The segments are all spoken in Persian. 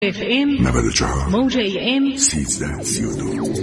FM 94 موج AM 1332.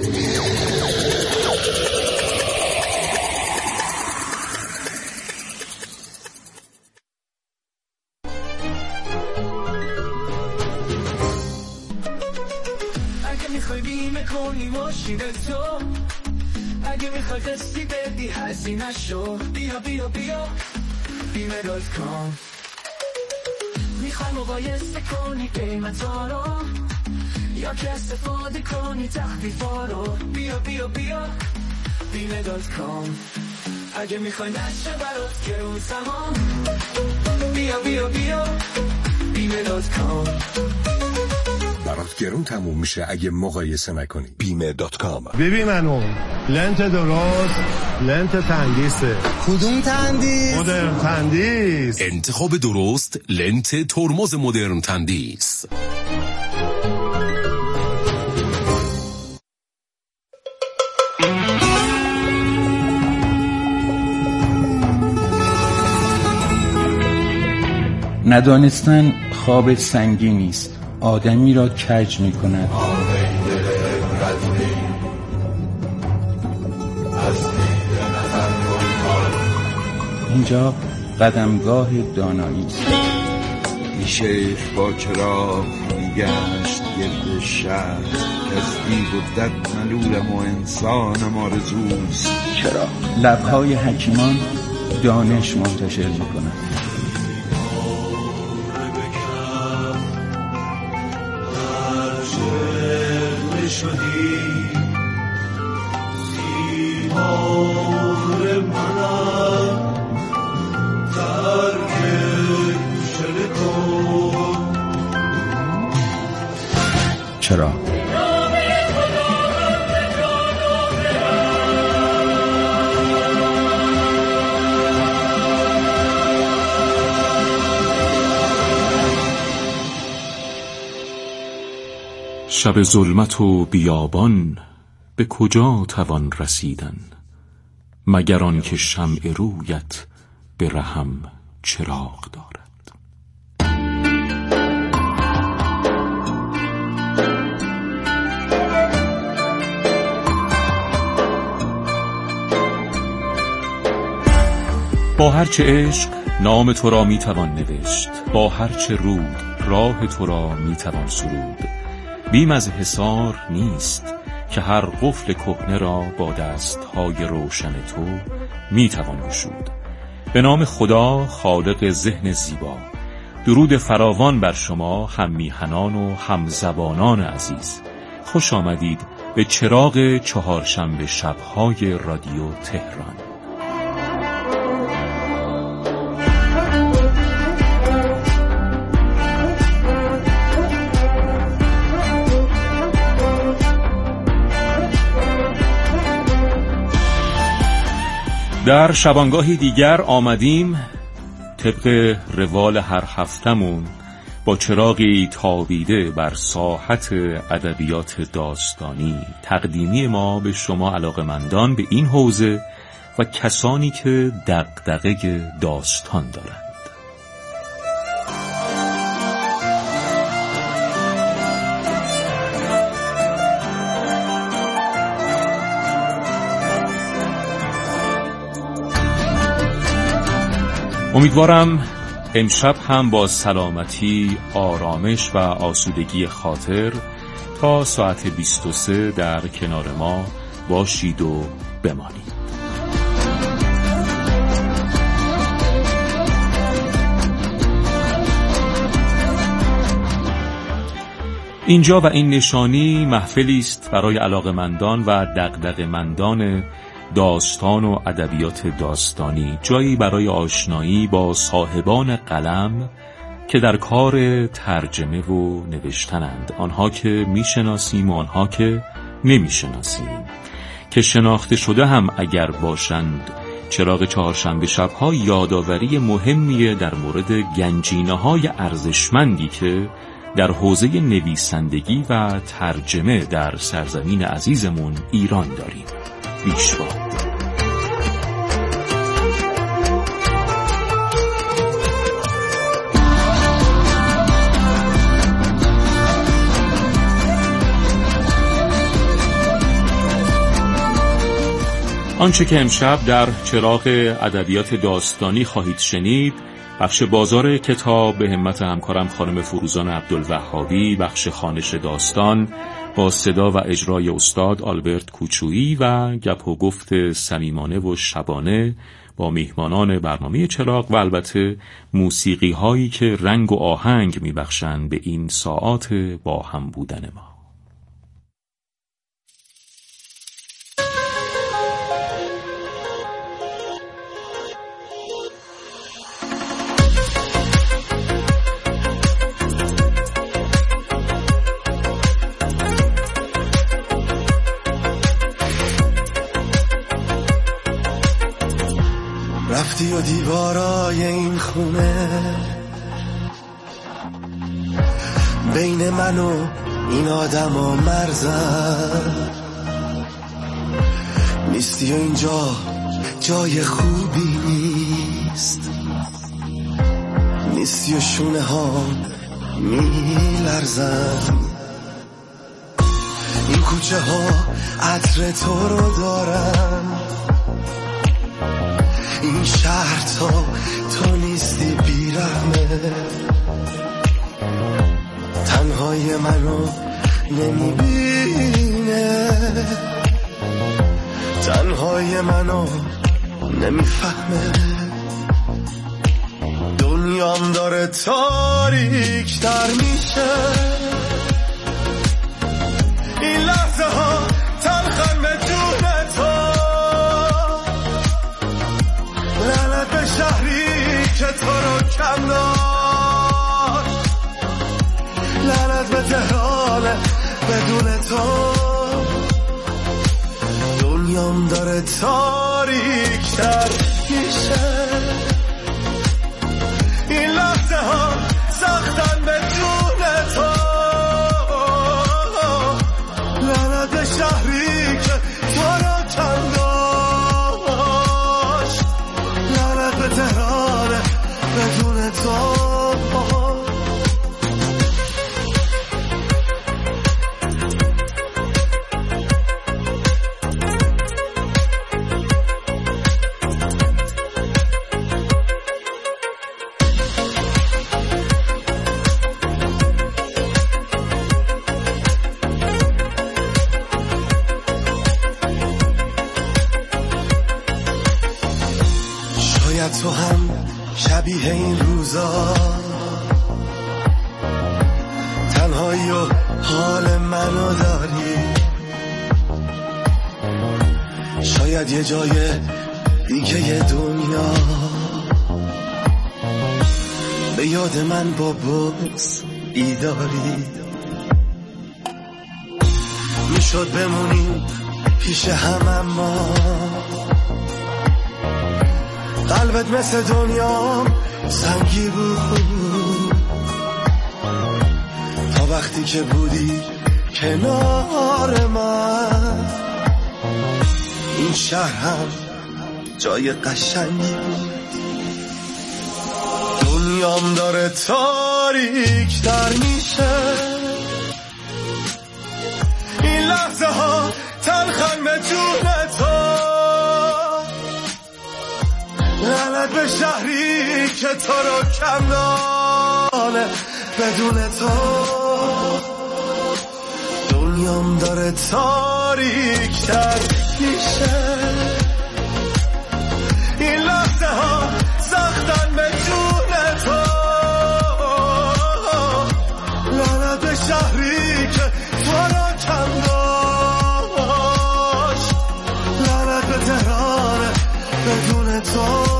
اگه میخوای بیمه کنی ماشین تو، اگه میخوای قسطی بدی هزینه شو، بیا بیا بیا بیمه.com. میخوای مقایسه کنی قیمتا رو، یا که استفاده کنی تخفیفا رو، بیا بیا بیا بیمه.com. اگه میخوای نشه برات گرون تمام، بیا بیا بیا بیمه.com. برات گرون تموم میشه اگه مقایسه نکنی. بیمه.com. ببین منو لنت درست، لنت تندیسه. کدوم تندیس؟ مدرن تندیس. انتخاب درست لنت ترمز مدرن تندیس. ندانستن خواب سنگینی است، آدمی را کج می کند. اینجا قدمگاه دانایی است. شیخ با چراغ میگشت گرد شهر، کسی بودت ملولم و انسانم آرزوست. چرا لبهای حکیمان دانش منتشر می کند. شدی سیمار منم ترک شده کن. چرا؟ شب ظلمت و بیابان به کجا توان رسیدن، مگر آن که شمع رویت به رحم چراغ دارد. با هرچه عشق نام تو را میتوان نوشت، با هرچه رود راه تو را میتوان سرود. بیم از حصار نیست که هر قفل کهنه را با دستهای روشن تو میتوان گشود. به نام خدا خالق ذهن زیبا، درود فراوان بر شما هم میهنان و هم زبانان عزیز. خوش آمدید به چراغ چهارشنبه شب‌های رادیو تهران. در شبانگاهی دیگر آمدیم طبق روال هر هفتمون با چراغی تابیده بر ساحت ادبیات داستانی، تقدیمی ما به شما علاقه‌مندان به این حوزه و کسانی که دغدغه داستان دارند. امیدوارم امشب هم با سلامتی، آرامش و آسودگی خاطر تا ساعت 23 در کنار ما باشید و بمانید. اینجا و این نشانی محفلی است برای علاقه‌مندان و دغدغه‌مندان داستان و ادبیات داستانی، جایی برای آشنایی با صاحبان قلم که در کار ترجمه و نوشتنند، آنها که میشناسیم و آنها که نمیشناسیم، که شناخته شده هم اگر باشند. چراغ چهارشنبه شب‌ها یادآوری مهمیه در مورد گنجینه‌های ارزشمندی که در حوزه نویسندگی و ترجمه در سرزمین عزیزمون ایران داریم. بیشوار آنچه که امشب در چراغ ادبیات داستانی خواهید شنید، بخش بازار کتاب به همت همکارم خانم فروزان عبدالوهابی، بخش خوانش داستان با صدا و اجرای استاد آلبرت کوچویی و گپ و گفت صمیمانه و شبانه با میهمانان برنامه چراغ و البته موسیقی هایی که رنگ و آهنگ میبخشند به این ساعات با هم بودن ما. رفتی و دیوارای این خونه بین من و این آدم و مرزم نیستی و اینجا جای خوبی نیست، نیستی و شونه ها میلرزم، این کوچه ها عطر تو رو دارن، این شهر تو نیستی بیرحمه، تنهای منو نمیبینه، تنهای منو نمیفهمه، دنیام داره تاریک تر میشه، این لحظه ها تلخن به جون تو، لعنت به شهری که تو رو کم داشت، لعنت به تهران بدون تو، دنیام داره تاریک تر میشه، این لحظه ها سختن به جون تو، لعنت به شهری که تو رو کم داشت، لعنت به تهران بدون تو. تو هم شبیه این روزا تنهایی و حال منو داری، شاید یه جای دیگه دنیا به یاد من با بغض بیداری، میشد بمونیم پیش هم اما قلبت مثل دنیام سنگی بود، تا وقتی که بودی کنار من، این شهر هم جای قشنگی بود، دنیام داره تاریک تر میشه، این لحظه ها تلخن به جون تو، لعنت به شهری که تو رو کم داره بدون تو، دنیام داره تاریک تر میشه، این لحظه ها سختن به جون تو، لعنت به شهری که تو رو کم داشت، لعنت به تهران بدون تو.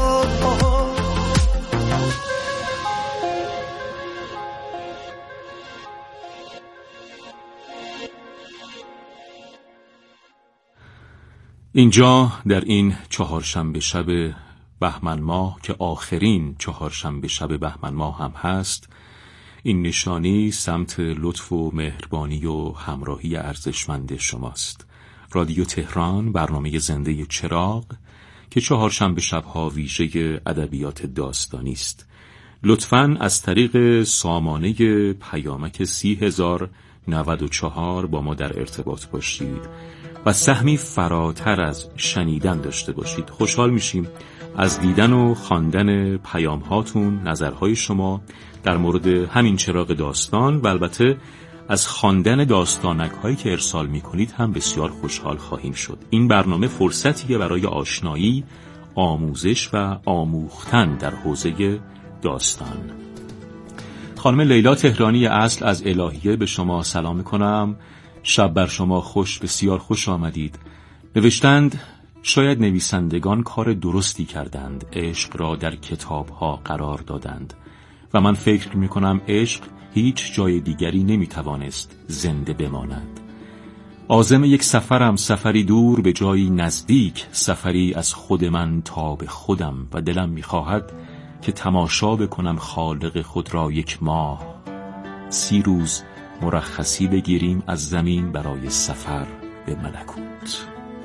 اینجا در این چهارشنبه شب بهمن ماه که آخرین چهارشنبه شب بهمن ماه هم هست، این نشانی سمت لطف و مهربانی و همراهی ارزشمند شماست. رادیو تهران، برنامه زنده چراغ که چهارشنبه شب‌ها ویژه ادبیات داستانی است. لطفاً از طریق سامانه پیامک 30,000 94 با ما در ارتباط باشید و سهمی فراتر از شنیدن داشته باشید. خوشحال میشیم از دیدن و خواندن پیام هاتون، نظرهای شما در مورد همین چراغ داستان و البته از خواندن داستانک هایی که ارسال میکنید هم بسیار خوشحال خواهیم شد. این برنامه فرصتیه برای آشنایی، آموزش و آموختن در حوزه داستان. خانم لیلا تهرانی اصل از الهیه به شما سلام میکنم. شب بر شما خوش، بسیار خوش آمدید. نوشتند شاید نویسندگان کار درستی کردند، عشق را در کتابها قرار دادند و من فکر میکنم عشق هیچ جای دیگری نمیتوانست زنده بماند. عازم یک سفرم، سفری دور به جایی نزدیک، سفری از خود من تا به خودم و دلم میخواهد که تماشا بکنم خالق خود را یک ماه. 30 روز مرخصی بگیریم از زمین برای سفر به ملکوت.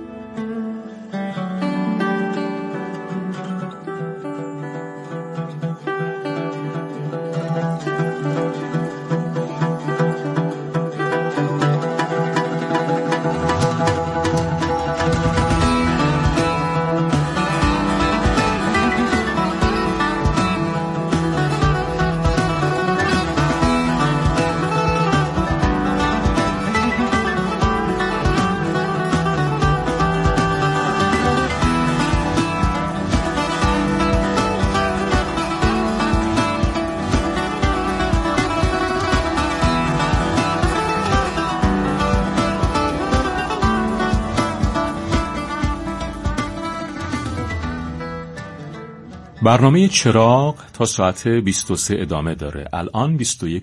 برنامه چراغ تا ساعت 23 ادامه داره. الان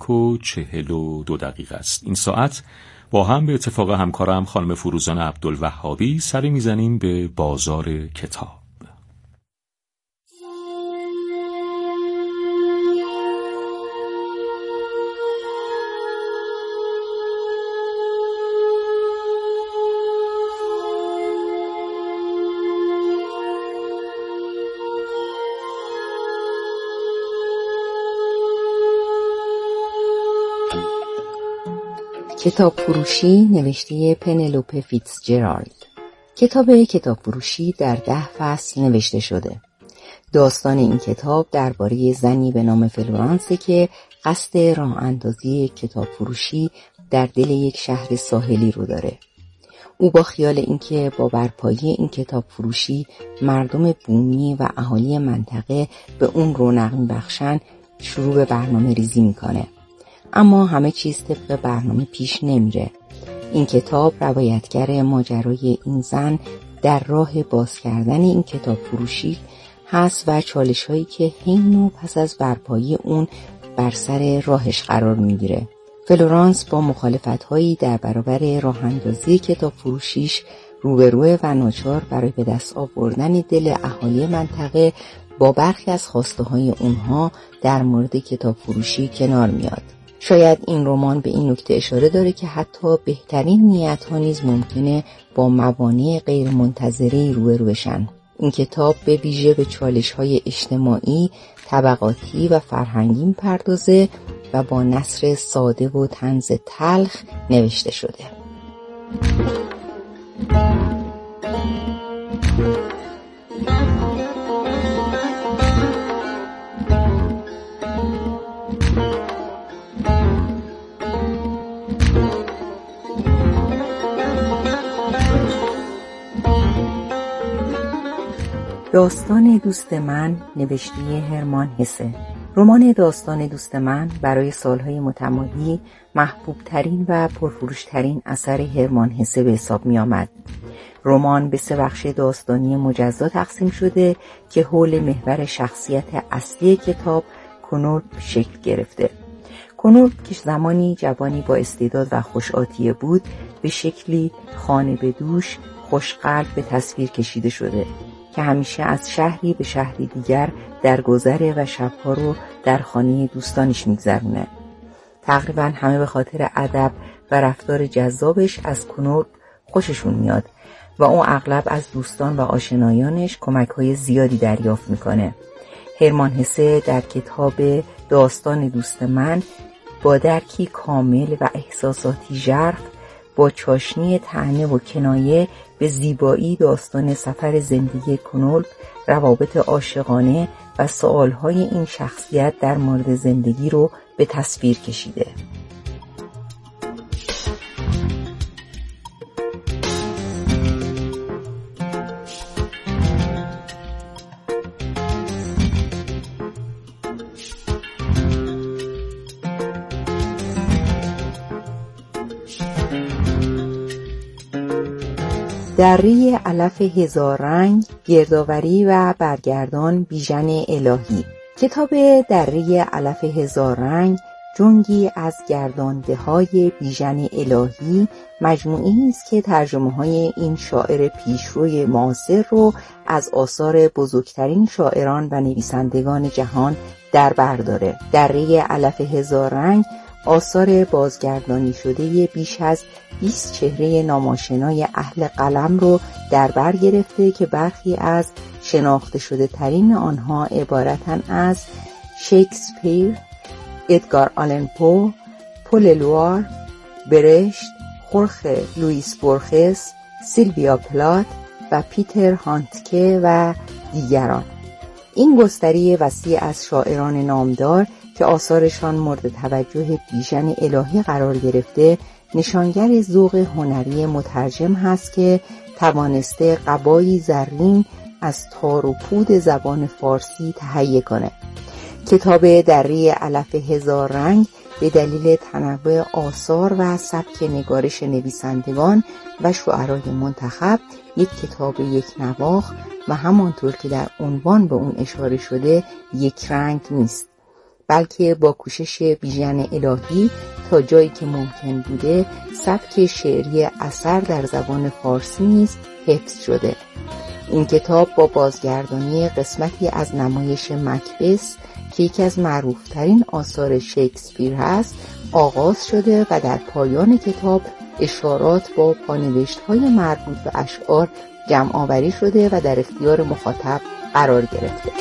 21:42 است. این ساعت با هم به اتفاق همکارم خانم فروزان عبدالوهابی سری میزنیم به بازار کتاب. کتاب فروشی نوشته پنلوپه فیتزجرالد. کتاب فروشی در 10 فصل نوشته شده. داستان این کتاب درباره زنی به نام فلورانس که قصد راه اندازی کتاب فروشی در دل یک شهر ساحلی رو داره. او با خیال اینکه با برپایی این کتاب فروشی مردم بومی و اهالی منطقه به اون رونق می‌بخشن شروع به برنامه ریزی میکنه. اما همه چیز طبق برنامه پیش نمیره. این کتاب روایتگر ماجرای این زن در راه باز کردن این کتاب فروشی هست و چالش هایی که حین و پس از برپایی اون بر سر راهش قرار میگیره. فلورانس با مخالفت هایی در برابر راه اندازی کتاب فروشیش روبروه و ناچار برای به دست آوردن دل اهالی منطقه با برخی از خواسته های اونها در مورد کتاب فروشی کنار میاد. شاید این رمان به این نکته اشاره داره که حتی بهترین نیت‌ها نیز ممکنه با موانع غیر منتظره‌ای روبرو بشن. این کتاب به ویژه به چالش‌های اجتماعی، طبقاتی و فرهنگی می‌پردازه و با نثر ساده و طنز تلخ نوشته شده. داستان دوست من نوشته هرمان هسه. رمان داستان دوست من برای سالهای متمادی محبوبترین و پرفروشترین اثر هرمان هسه به حساب می آمد. رمان به 3 بخش داستانی مجزا تقسیم شده که حول محور شخصیت اصلی کتاب کنورد شکل گرفته. کنورد که زمانی جوانی با استعداد و خوش‌آتیه بود، به شکلی خانه به دوش، خوشقلب به تصویر کشیده شده که همیشه از شهری به شهری دیگر درگذره و شبها رو در خانه دوستانش میگذرونه. تقریبا همه به خاطر ادب و رفتار جذابش از کنورد خوششون میاد و اون اغلب از دوستان و آشنایانش کمک‌های زیادی دریافت میکنه. هرمان هسه در کتاب داستان دوست من با درکی کامل و احساساتی ژرف، با چاشنی طعنه و کنایه به زیبایی داستان سفر زندگی کنولف، روابط عاشقانه و سوالهای این شخصیت در مورد زندگی رو به تصویر کشیده. دره علف هزار رنگ، گردآوری و برگردان بیژن الهی. کتاب دره علف هزار رنگ جنگی از گردانده‌های بیژن الهی مجموعی است که ترجمه‌های این شاعر پیشروی معاصر رو از آثار بزرگترین شاعران و نویسندگان جهان در بر داره. دره علف هزار رنگ آثار بازگردانی شده بیش از 20 چهره ناماشنای اهل قلم رو در بر گرفته که برخی از شناخته شده ترین آنها عبارتن از شکسپیر، ادگار آلن پو، پل الوار، برشت، خورخه لوئیس بورخس، سیلویا پلات و پیتر هاندکه و دیگران. این گستره وسیع از شاعران نامدار که آثارشان مورد توجه بیژن الهی قرار گرفته نشانگر ذوق هنری مترجم هست که توانسته قبایی زرین از تار و پود زبان فارسی تهیه کنه. کتاب دره علف هزار رنگ به دلیل تنوع آثار و سبک نگارش نویسندگان و شاعرای منتخب یک کتاب یک نواخت و همانطور که در عنوان به اون اشاره شده یک رنگ نیست، بلکه با کوشش بیژن الهی تا جایی که ممکن بوده سبک شعری اثر در زبان فارسی نیز حفظ شده. این کتاب با بازگردانی قسمتی از نمایش مکبث که یکی از معروفترین آثار شکسپیر هست آغاز شده و در پایان کتاب اشارات با پانوشت‌های مربوط به اشعار جمع آوری شده و در اختیار مخاطب قرار گرفته.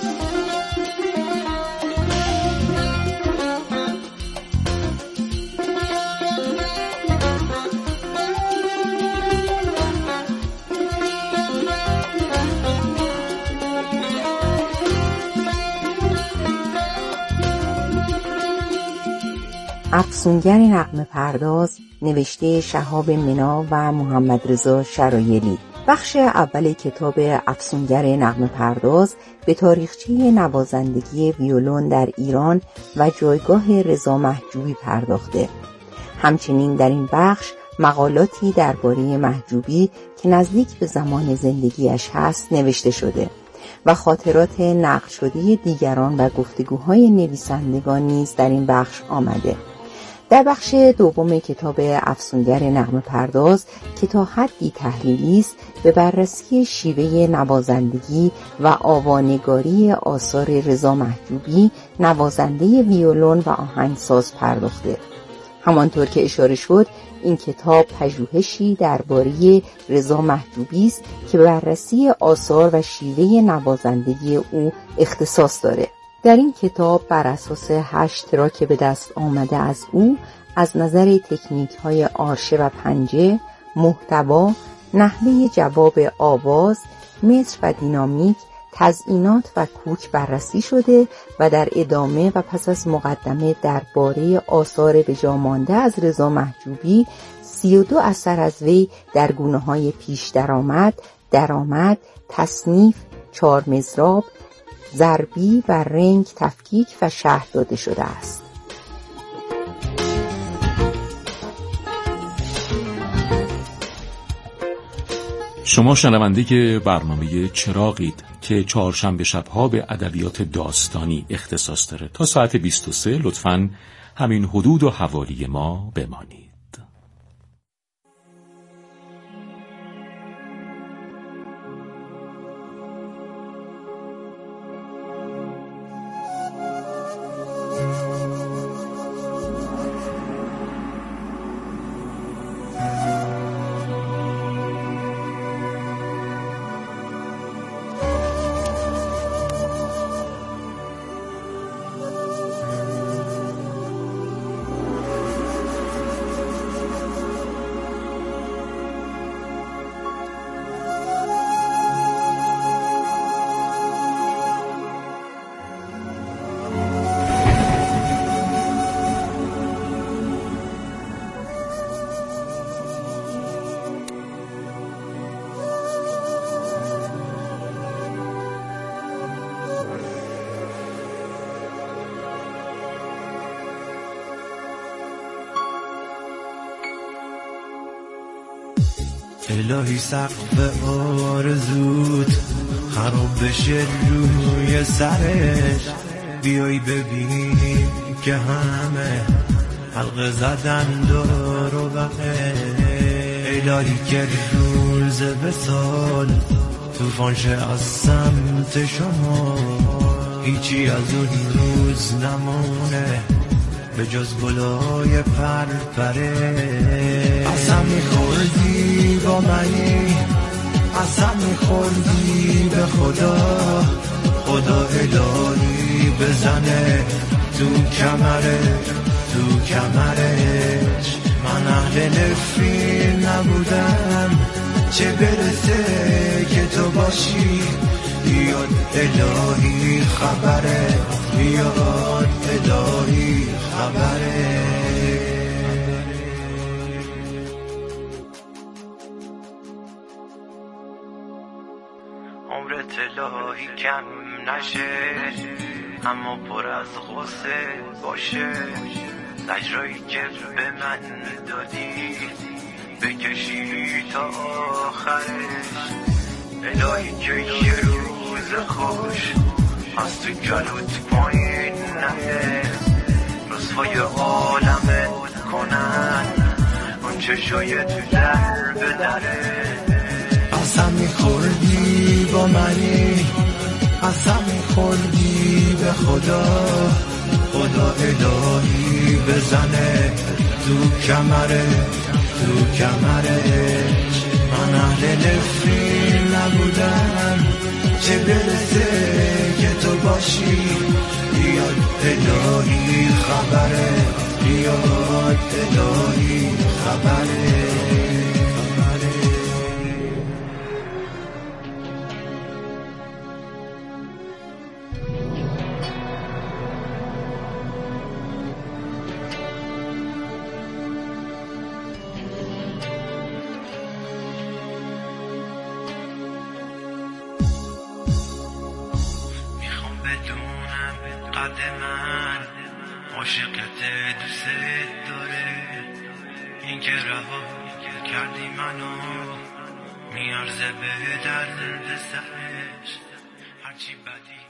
افسونگر نغمه پرداز، نوشته شهاب منا و محمد رضا شرایلی. بخش اول کتاب افسونگر نغمه پرداز به تاریخچه نوازندگی ویولون در ایران و جایگاه رضا محجوبی پرداخته. همچنین در این بخش مقالاتی درباره محجوبی که نزدیک به زمان زندگیش هست نوشته شده و خاطرات نقل شده دیگران و گفتگوهای نویسندگان نیز در این بخش آمده. در بخش دوم کتاب افسونگر نغمه پرداز که تا حدی تحلیلی است به بررسی شیوه نوازندگی و آوانگاری آثار رضا محجوبی نوازنده ویولون و آهنگساز پرداخته. همانطور که اشاره شد این کتاب پژوهشی درباره رضا محجوبی است که به بررسی آثار و شیوه نوازندگی او اختصاص داره. در این کتاب بر اساس 8 تراک به دست آمده از او از نظر تکنیک‌های آرشه و پنجه، محتوا، نحوه جواب آواز، متر و دینامیک، تزئینات و کوک بررسی شده و در ادامه و پس از مقدمه درباره آثار به جا مانده از رضا محجوبی 32 اثر از وی در گونه‌های پیش درآمد، تصنیف، 4 مضراب، ضربی و رنگ تفکیک و شرح داده شده است. شما شنونده برنامه چراغید که چهارشنبه شب‌ها به ادبیات داستانی اختصاص داره. تا ساعت 23 لطفاً همین حدود و حوالی ما بمانید. الهی سقف آرزوت خراب بشه روی سرش، بیای ببینی که همه حلقه زدن دور و بره. الهی که روز به سال طوفان شه از سمت شما، هیچی از اون روز نمونه به جز گلای پرپره. قسم میخوردی با منی، قسم میخوردی به خدا، خدا الهی بزنه تو کمرش. من اهل نفرین نبودم، چه برسه که تو باشی. بیاد الهی خبره، بیاد الهی خبره. عمرت الهی کم نشه، اما پر از غصه باشه. اجرایی که به من دادی بکشی تا آخرش. الهی که یه روز خوش از تو گلوت پایین نده، رسوای عالمت کنن اون چشای تو در به دره. قسم میخوردی با منی، قسم میخوردی به خدا، خدا الهی بزنه تو کمرش. من اهل نفرین نبودم، چه برسه که تو باشی. بیاد الهی خبره، بیاد الهی خبره. قد من عاشقت دوست داره، این که رها کردی منو میارزه به درد سرش هرچی بدی.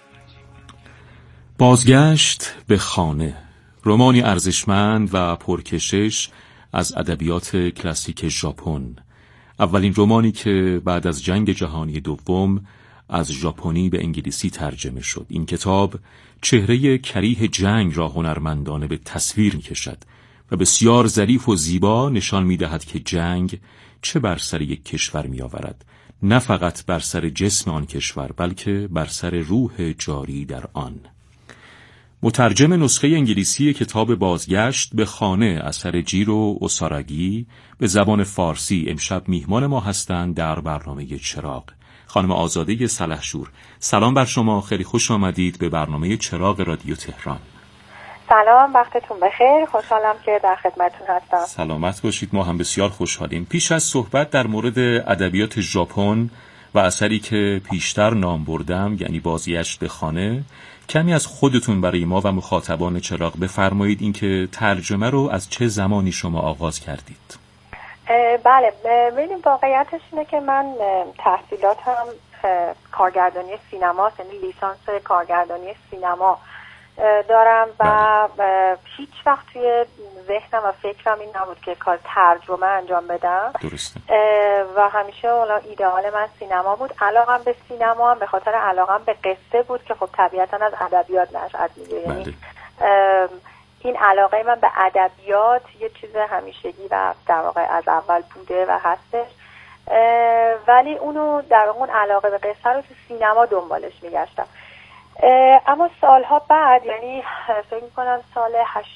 بازگشت به خانه، رمانی ارزشمند و پرکشش از ادبیات کلاسیک ژاپن. اولین رمانی که بعد از جنگ جهانی دوم از ژاپنی به انگلیسی ترجمه شد. این کتاب چهره کریه جنگ را هنرمندانه به تصویر می‌کشد و بسیار ظریف و زیبا نشان می‌دهد که جنگ چه بر سر یک کشور می‌آورد، نه فقط بر سر جسم آن کشور بلکه بر سر روح جاری در آن. مترجم نسخه انگلیسی کتاب بازگشت به خانه اثر جیرو اوساراگی به زبان فارسی امشب میهمان ما هستند در برنامه چراغ. خانم آزاده سلحشور، سلام بر شما، خیلی خوش آمدید به برنامه چراغ رادیو تهران. سلام، وقتتون بخیر، خوشحالم که در خدمتتون هستم. سلامت باشید، ما هم بسیار خوشحالیم. پیش از صحبت در مورد ادبیات ژاپن و اثری که پیشتر نام بردم یعنی بازگشت به خانه، کمی از خودتون برای ما و مخاطبان چراغ بفرمایید اینکه ترجمه رو از چه زمانی شما آغاز کردید؟ بله، ببینید واقعیتش اینه که من تحصیلاتم کارگردانی سینما، یعنی لیسانس کارگردانی سینما دارم و هیچ وقت توی ذهنم و فکرم این نبود که کار ترجمه انجام بدم. درسته. و همیشه ایدئال من سینما بود. علاقم به سینما هم به خاطر علاقم به قصه بود که خب طبیعتا از ادبیات نشأت میگیره. یعنی این علاقه من به ادبیات یه چیز همیشگی و در واقع از اول بوده و هستش، ولی اونو در واقع اون علاقه به قصه رو تو سینما دنبالش میگشتم. اما سالها بعد، یعنی فکر میکنم سال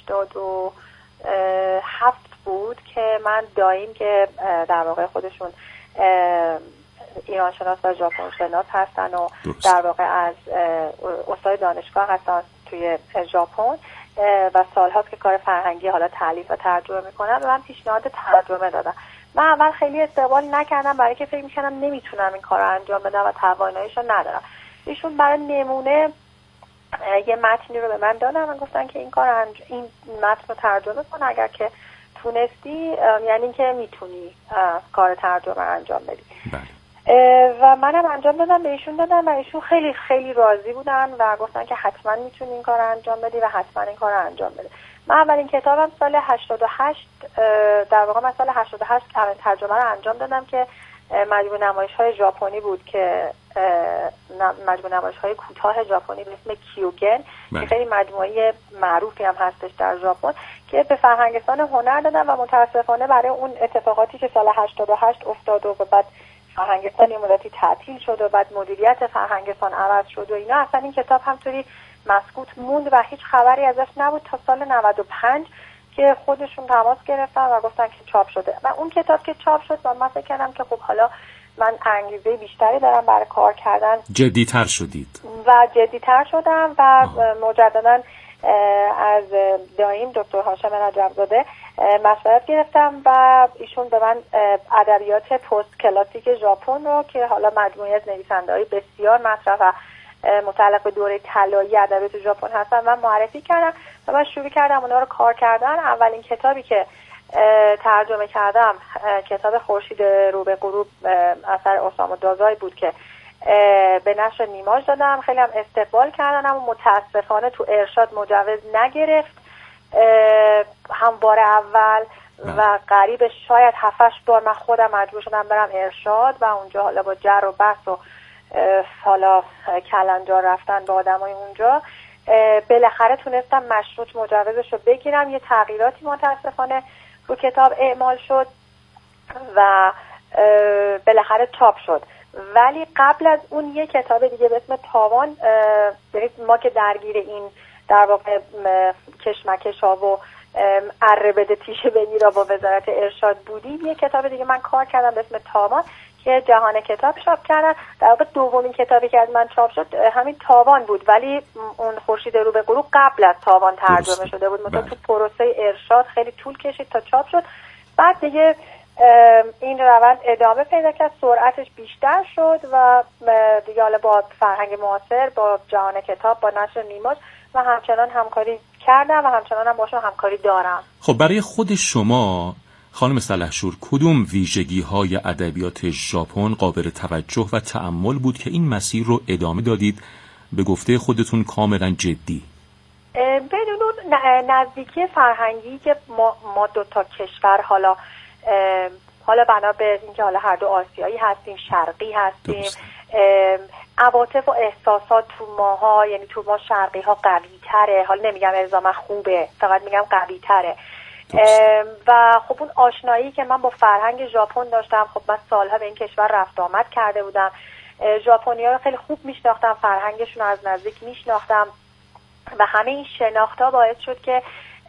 87 بود که من داییم که در واقع خودشون ایران شناس و ژاپن شناس هستن و در واقع از استاد دانشگاه هستن توی ژاپن و سالهاست که کار فرهنگی حالا تالیف و ترجمه میکنن و من پیشنهاد ترجمه دادم. من اول خیلی استقبال نکردم برای که فکر میکنم نمیتونم این کار رو انجام بدم و تواناییشو ندارم. ایشون برای نمونه یه متنی رو به من دادن و گفتن که این متن رو ترجمه کن، اگر که تونستی یعنی که میتونی کار ترجمه انجام بدی. بله. و منم انجام دادم، به ایشون دادم و ایشون خیلی خیلی راضی بودن و گفتن که حتما میتونی این کار انجام بدی و حتما این کار انجام بده. من اولین کتابم سال 88 در واقع من سال 88 ترجمه رو انجام دادم که مجموعه نمایش‌های ژاپنی بود که مجموعه نمایش‌های کوتاه ژاپنی به اسم کیوگن که خیلی مجموعه معروفی هم هستش در ژاپن که به فرهنگستان هنر دادم و متاسفانه برای اون اتفاقاتی که سال 88 افتاد و بعد فرهنگستان یه مدتی تعطیل شد و بعد مدیریت فرهنگستان عوض شد و اینا، اصلا این کتاب همطوری مسکوت موند و هیچ خبری ازش نبود تا سال 95 که خودشون تماس گرفتن و گفتن که چاپ شده. و اون کتاب که چاپ شد و من فکر کردم که خب حالا من انگیزه بیشتری دارم برای کار کردن. جدی‌تر شدید؟ و جدی‌تر شدم و مجدداً از دایم دکتر هاشم رجب‌زاده مشورت گرفتم و ایشون به من ادبیات پست کلاسیک ژاپن رو که حالا مجموعه از نویسنده‌های بسیار مطرح و متعلق به دوره طلایی ادبیات ژاپن هستن و معرفی کردم و من شروع کردم اونا رو کار کردن. اولین کتابی که ترجمه کردم کتاب خورشید رو به غروب اثر اوسامو دازای بود که به نشر نیماژ دادم. خیلی هم استقبال کردن اما متاسفانه تو ارشاد مجوز نگرفت هم بار اول و قریب شاید 7-8 بار من خودم مجبور شدم برم ارشاد و اونجا حالا با جر و بحث و حالا کلنجار رفتن با آدمای اونجا بالاخره تونستم مشروط مجوزش رو بگیرم. یه تغییراتی متاسفانه رو کتاب اعمال شد و بالاخره چاپ شد. ولی قبل از اون یه کتاب دیگه به اسم تاوان، ما که درگیر این در واقع کشمکش ها و اره بده تیشه بگیرا با وزارت ارشاد بودیم، یه کتاب دیگه من کار کردم به اسم تاوان که جهان کتاب چاپ کردن. در واقع دومین کتابی که از من چاپ شد همین تاوان بود ولی اون خورشید رو به غروب قبل از تاوان ترجمه شده بود. مثلا تو پروسه ارشاد خیلی طول کشید تا چاپ شد. بعد دیگه این روند ادامه پیدا کرد، سرعتش بیشتر شد و دیگه حالا با فرهنگ معاصر، با جهان کتاب، با نشر نیماژ و همچنان همکاری کردم و همچنان هم باشون همکاری دارم. خب برای خود شما خانم سلحشور کدوم ویژگی‌های ادبیات ژاپن قابل توجه و تأمل بود که این مسیر رو ادامه دادید، به گفته خودتون کاملا جدی؟ بدون نزدیکی فرهنگی که ما دو تا کشور حالا بنا به اینکه حالا هر دو آسیایی هستیم، شرقی هستیم، عواطف و احساسات تو ماها، یعنی تو ما شرقی ها قوی تره، حالا نمیگم الزاما خوبه، فقط میگم قوی تره. و خب اون آشنایی که من با فرهنگ ژاپن داشتم، خب من سالها به این کشور رفت آمد کرده بودم، ژاپنی‌ها رو خیلی خوب میشناختم، فرهنگشون رو از نزدیک میشناختم و همه این شناخت‌ها باعث شد که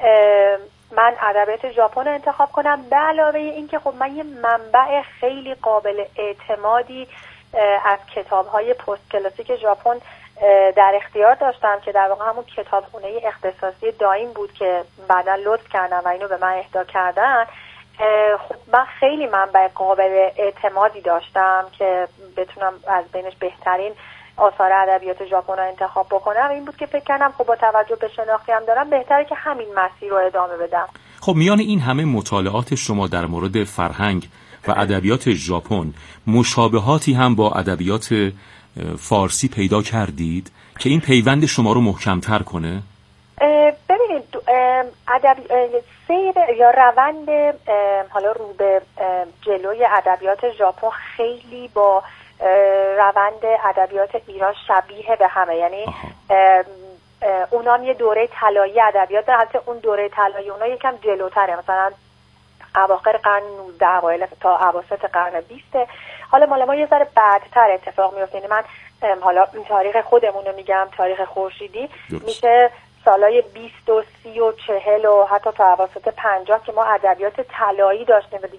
من ادبیات ژاپن رو انتخاب کنم. به علاوه این که خب من یه منبع خیلی قابل اعتمادی از کتاب‌های پست کلاسیک ژاپن در اختیار داشتم که در واقع همون کتابخونه اختصاصی دایم بود که بعدا لطف کردن و اینو به من اهدا کردن. خب من خیلی منبع قابل اعتمادی داشتم که بتونم از بینش بهترین آثار ادبیات ژاپن رو انتخاب بکنم. این بود که فکر کردم خب با توجه به شناختی هم دارم بهتره که همین مسیر رو ادامه بدم. خب میان این همه مطالعات شما در مورد فرهنگ و ادبیات ژاپن مشابهاتی هم با ادبیات فارسی پیدا کردید که این پیوند شما رو محکم‌تر کنه؟ ببینید سیر یا روند حالا رو به جلوی ادبیات ژاپن خیلی با روند ادبیات ایران شبیه به همه، یعنی اونام یه دوره طلایی ادبیات دارن، حتی اون دوره طلایی اونا یکم جلوتره، مثلا اواخر قرن 19 اوایل تا اواسط قرن 20. حالا مال ما یه ذره بعدتر اتفاق میفته. یعنی من حالا تاریخ خودمون رو میگم، تاریخ خورشیدی میشه سالای 20 و 30 و 40 و حتی تا اواسط 50 که ما ادبیات طلایی داشتیم و دیگه